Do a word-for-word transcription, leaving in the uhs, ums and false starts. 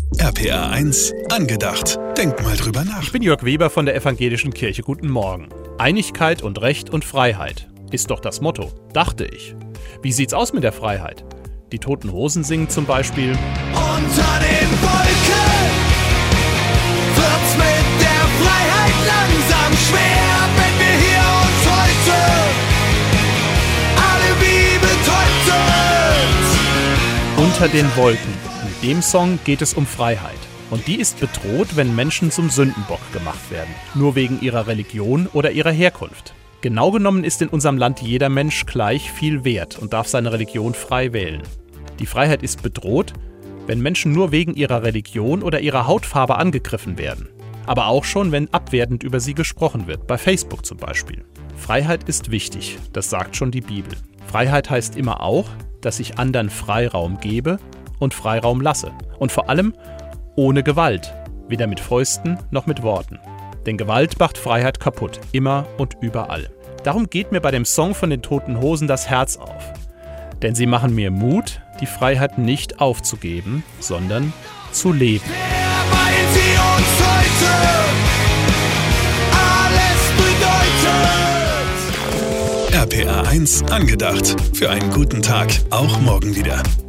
R P R eins angedacht. Denk mal drüber nach. Ich bin Jörg Weber von der Evangelischen Kirche. Guten Morgen. Einigkeit und Recht und Freiheit ist doch das Motto, dachte ich. Wie sieht's aus mit der Freiheit? Die Toten Hosen singen zum Beispiel: Unter den Wolken wird's mit der Freiheit langsam schwer, wenn wir hier uns heute alle wie betäubt sind. Unter den Wolken. In dem Song geht es um Freiheit. Und die ist bedroht, wenn Menschen zum Sündenbock gemacht werden. Nur wegen ihrer Religion oder ihrer Herkunft. Genau genommen ist in unserem Land jeder Mensch gleich viel wert und darf seine Religion frei wählen. Die Freiheit ist bedroht, wenn Menschen nur wegen ihrer Religion oder ihrer Hautfarbe angegriffen werden. Aber auch schon, wenn abwertend über sie gesprochen wird, bei Facebook zum Beispiel. Freiheit ist wichtig, das sagt schon die Bibel. Freiheit heißt immer auch, dass ich anderen Freiraum gebe und Freiraum lasse. Und vor allem ohne Gewalt, weder mit Fäusten noch mit Worten. Denn Gewalt macht Freiheit kaputt, immer und überall. Darum geht mir bei dem Song von den Toten Hosen das Herz auf. Denn sie machen mir Mut, die Freiheit nicht aufzugeben, sondern zu leben. Weil sie uns heute alles bedeutet. R P R eins angedacht. Für einen guten Tag, auch morgen wieder.